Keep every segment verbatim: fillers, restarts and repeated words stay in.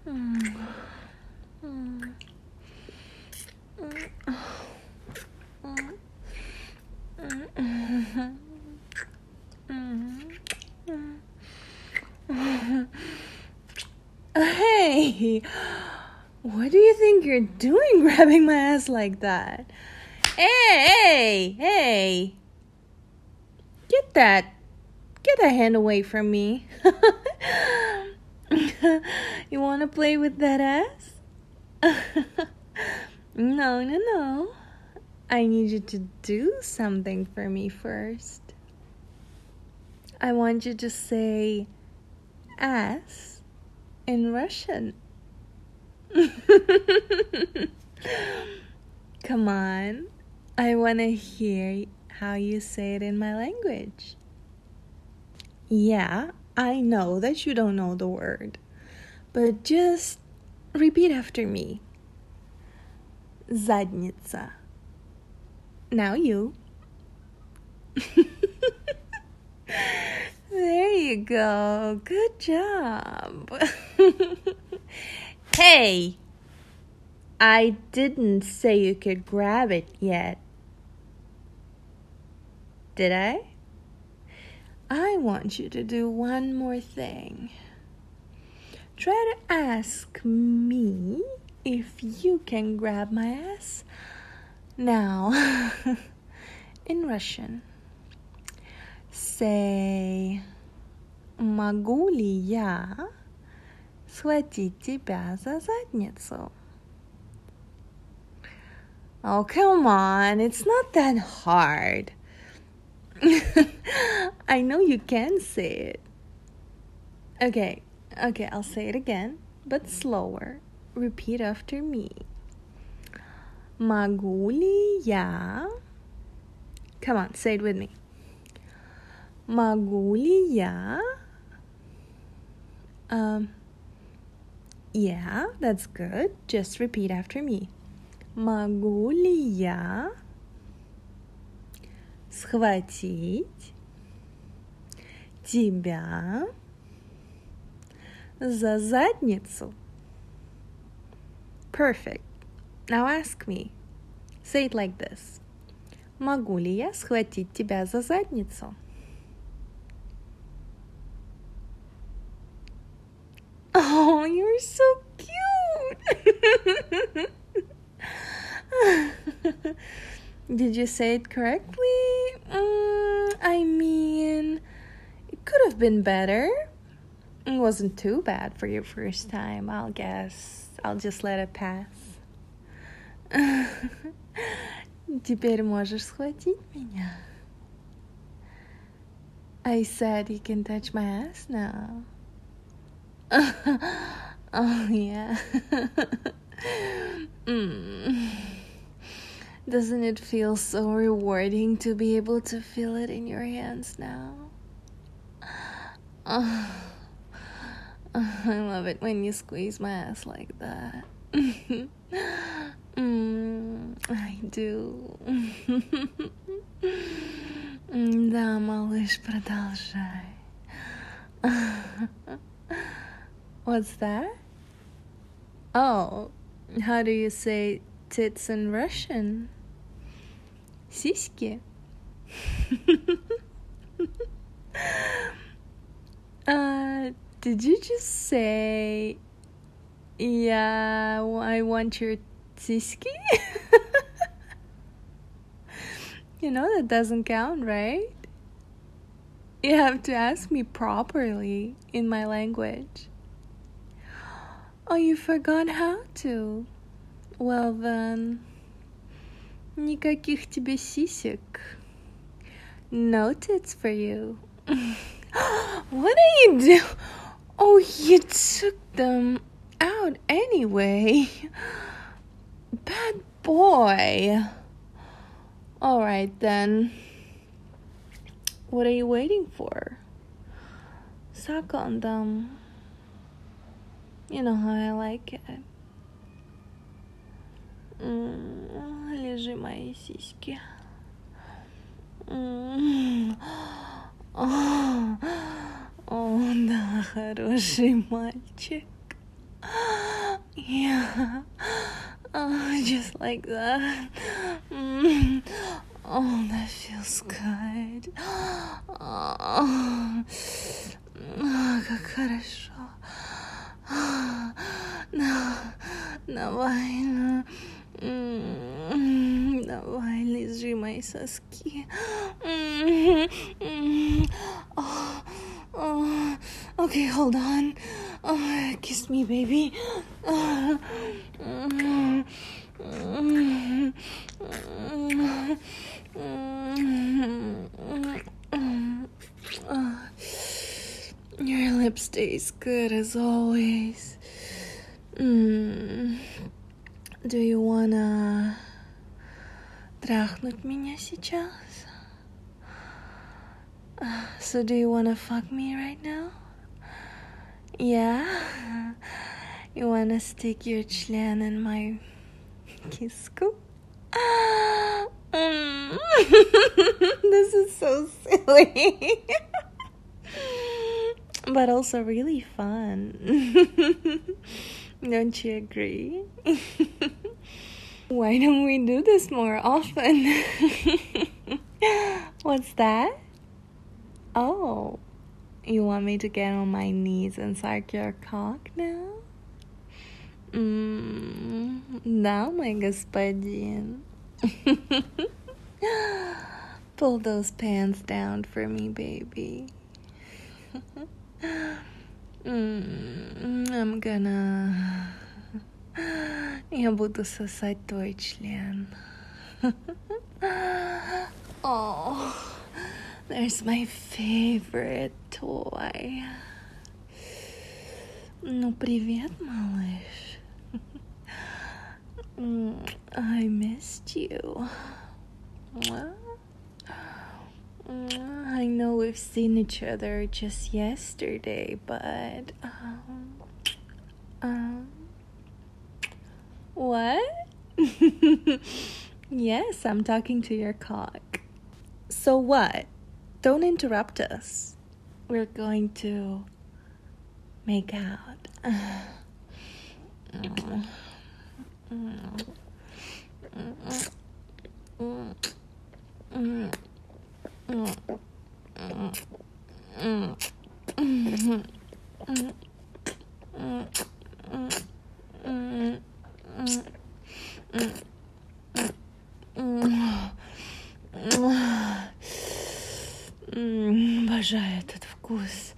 Hey, what do you think you're doing grabbing my ass like that? Hey, hey, hey. Get that, get that hand away from me. You want to play with that ass? No, no, no. I need you to do something for me first. I want you to say ass in Russian. Come on. I want to hear how you say it in my language. Yeah, I know that you don't know the word, but just repeat after me. Задница. Now you. There you go. Good job. Hey, I didn't say you could grab it yet. Did I? I want you to do one more thing. Try to ask me if you can grab my ass now in Russian. Say, могу ли я схватить тебя за задницу? Oh, come on, it's not that hard. I know you can say it. Okay, okay, I'll say it again, but slower. Repeat after me. Могу ли я... Come on, say it with me. Могу ли я... Um, yeah, that's good. Just repeat after me. Могу ли я схватить тебя за задницу? Perfect. Now ask me. Say it like this. Могу ли я схватить тебя за задницу? Oh, you're so cute. Did you say it correctly? Mm, I mean, it could have been better. It wasn't too bad for your first time, I'll guess. I'll just let it pass. Теперь можешь схватить меня. I said you can touch my ass now. Oh, yeah. mm. Doesn't it feel so rewarding to be able to feel it in your hands now? Oh, I love it when you squeeze my ass like that. mm, I do. Да, малыш, продолжай. What's that? Oh, how do you say tits in Russian? Сиськи. uh, did you just say, yeah, I want your сиськи? You know that doesn't count, right? You have to ask me properly in my language. Oh, you forgot how to? Well then, никаких тебе сисек. No tits for you. What are you doing? Oh, you took them out anyway. Bad boy. Alright then. What are you waiting for? Suck on them. You know how I like it. Mm, лежи мои сиськи. Mm. Oh, oh, да, хороший мальчик. Yeah. Oh, just like that. Mm. Oh, that feels good. Oh, как хорошо. Давай, давай, лежи мои соски. Oh, oh, okay, hold on. Oh, kiss me, baby. Oh, your lips taste good as always. Mm. Do you wanna трахнуть меня сейчас? Uh, so do you wanna fuck me right now? Yeah? You wanna stick your член in my киску? Mm. This is so silly. But also really fun. Don't you agree? Why don't we do this more often? What's that? Oh, you want me to get on my knees and suck your cock now? Mm, да, мой господин. Pull those pants down for me, baby. mm, I'm gonna... Я буду сосать твой член. Oh, there's my favorite toy. Ну, привет, малыш. I missed you. I know we've seen each other just yesterday, but um, um what? Yes, I'm talking to your cock. So what? Don't interrupt us. We're going to make out. Обожаю этот вкус.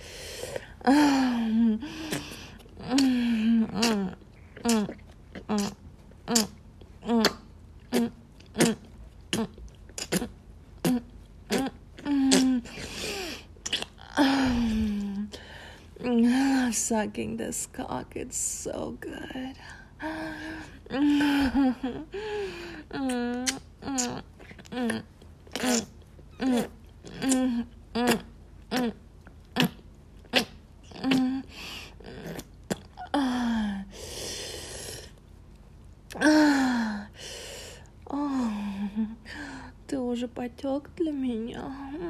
Sucking this cock, it's so good. Ты уже потек для меня.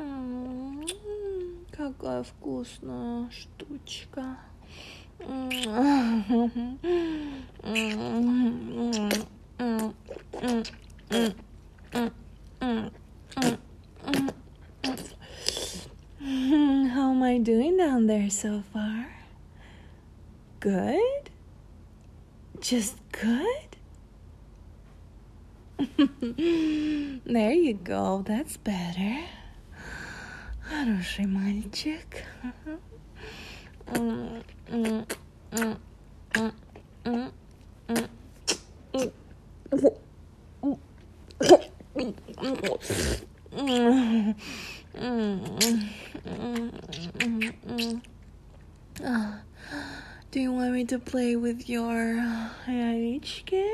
Какая вкусная штучка. How am I doing down there so far? Good? Just good? There you go, that's better. Хороший мальчик. Do you want me to play with your яички?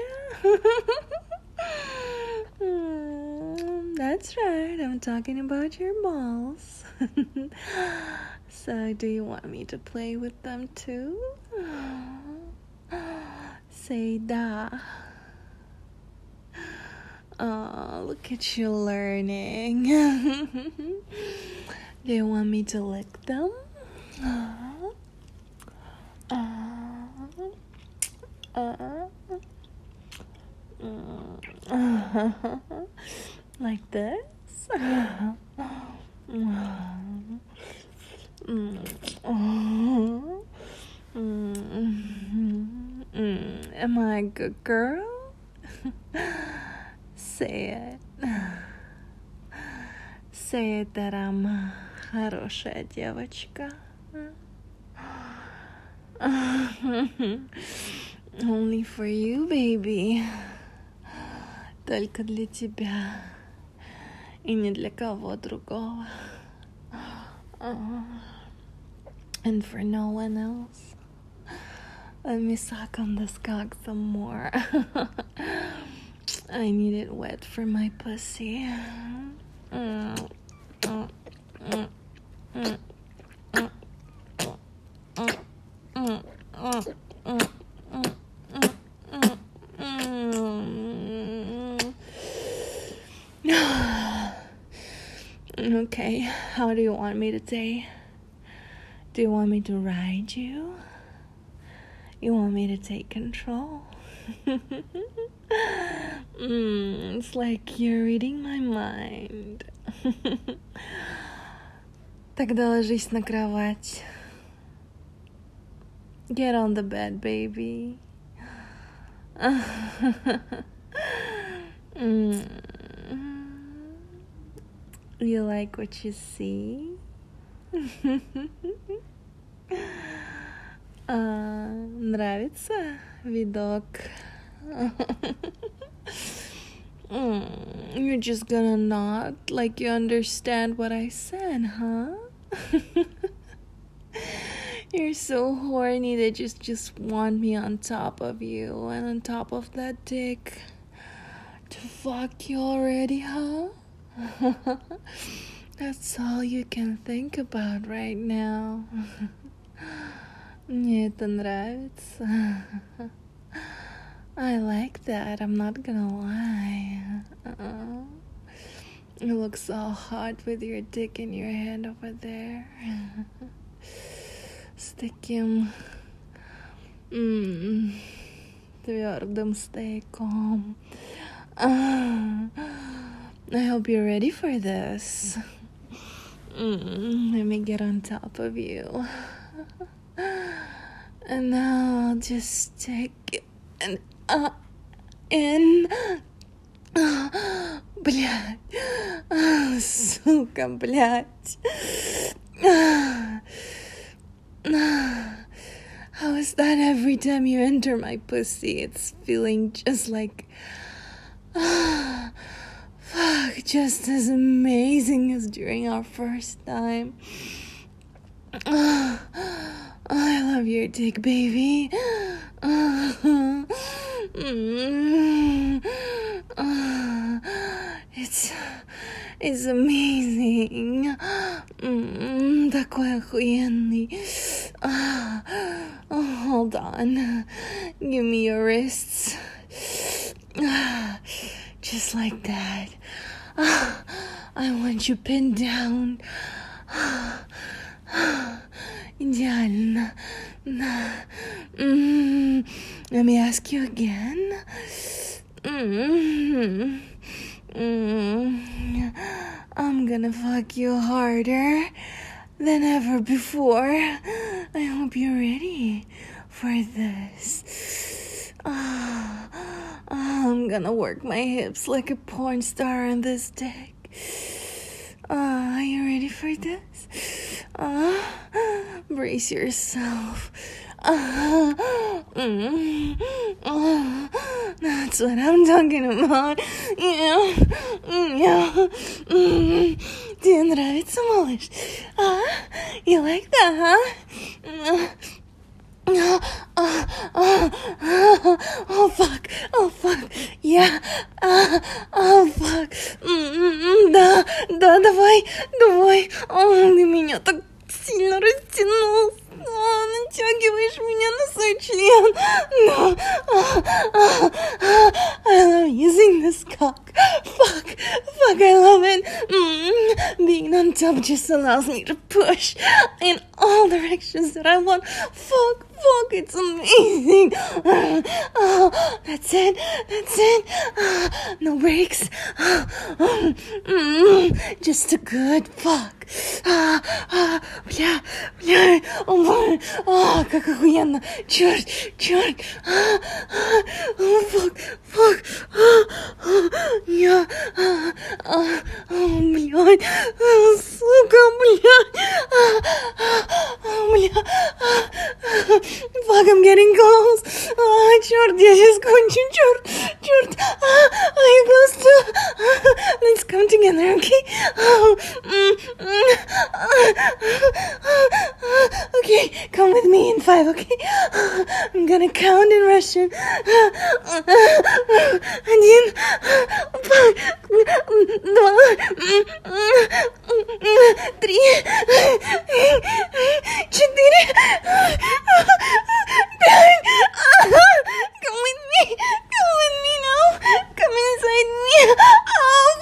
That's right, I'm talking about your balls. So, do you want me to play with them too? Say da. Oh, look at you learning. Do you want me to lick them? Uh, Uh, like this? Am I a good girl? Say it. Say it that I'm a хорошая девочка. Only for you, baby. Только для тебя. И не для кого другого. And for no one else. Let me suck on this cock some more. I need it wet for my pussy. Mm. Mm. Mm. Mm. Mm. Mm. Mm. Mm. Mm. Okay, how do you want me to say? Do you want me to ride you? You want me to take control? mm, it's like you're reading my mind. Тогда ложись на кровать. Get on the bed, baby. mm. You like what you see? а, нравится видок? mm, you're just gonna nod like you understand what I said, huh? You're so horny that you just want me on top of you and on top of that dick to fuck you already, huh? That's all you can think about right now. Мне это нравится. I like that, I'm not gonna lie. Uh-uh. You look so hot with your dick in your hand over there. С таким mm, твердым стейком. Uh, I hope you're ready for this. Mm, let me get on top of you. And now I'll just take it and uh, in. Блядь. Сука, блядь. How is that every time you enter my pussy? It's feeling just like... Fuck, just as amazing as during our first time. I love your dick, baby. It's... It's amazing. Такой охуенный. Oh, hold on. Give me your wrists. Just like that. I want you pinned down. Идеально. Mm, let me ask you again. Mm, mm, I'm gonna fuck you harder than ever before. I hope you're ready for this. Oh, I'm gonna work my hips like a porn star on this dick. Uh, are you ready for this? Uh, brace yourself. Uh, mm, uh, that's what I'm talking about. Yeah, yeah. Mm, тебе нравится, малыш? Uh, you like that, huh? Uh, Uh, uh, uh, uh, oh fuck, oh fuck, yeah, uh, oh fuck, mm-mm, да, да, давай, давай, oh, ты меня так сильно растянул, oh, натягиваешь меня на свой член, no, uh, uh, uh, I love using this cock, Fuck, fuck, I love it. Mm. Being on top just allows me to push in all directions that I want. Fuck, fuck, it's amazing. Oh, that's it, that's it. No breaks. Mm. Just a good fuck. Бля, бля, о, о, как охуенно. Черт, черт. О, fuck, fuck. Я, блядь, сука, блядь. Бля. Fuck, I'm getting close. Черт, я сейчас кончу, черт, черт. Are you close too? Let's come together, okay? Okay, come with me in five, okay? I'm gonna count in Russian. Один, два, три, четыре, пять. Come with me, come with me now. Come inside me. Oh,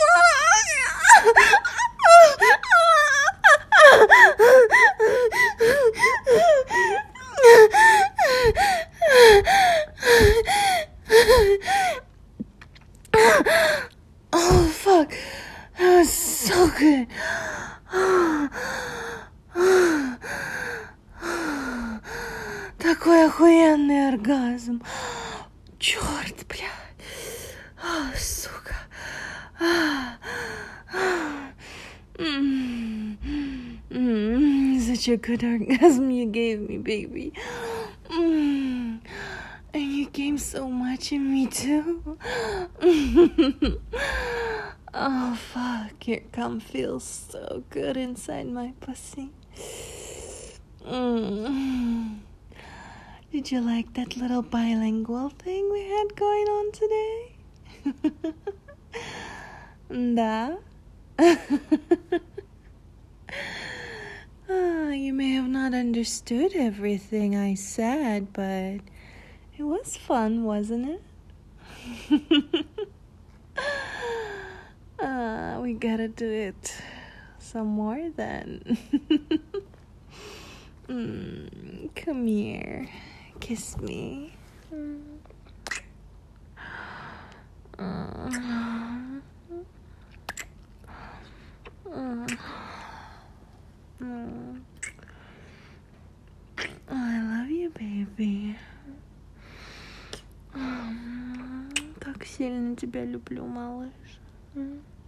oh fuck, that was so good. Такой охуенный оргазм. Черт, блядь. О, сука. Mm, such a good orgasm you gave me, baby. Mm, and you came so much in me, too. Oh, fuck. Your cum feels so good inside my pussy. Mm. Did you like that little bilingual thing we had going on today? Да? Uh, you may have not understood everything I said, but it was fun, wasn't it? uh, we gotta do it some more then. mm, come here. Kiss me. Mm. Uh, uh, uh. I love you, baby. Так сильно тебя люблю, малыш.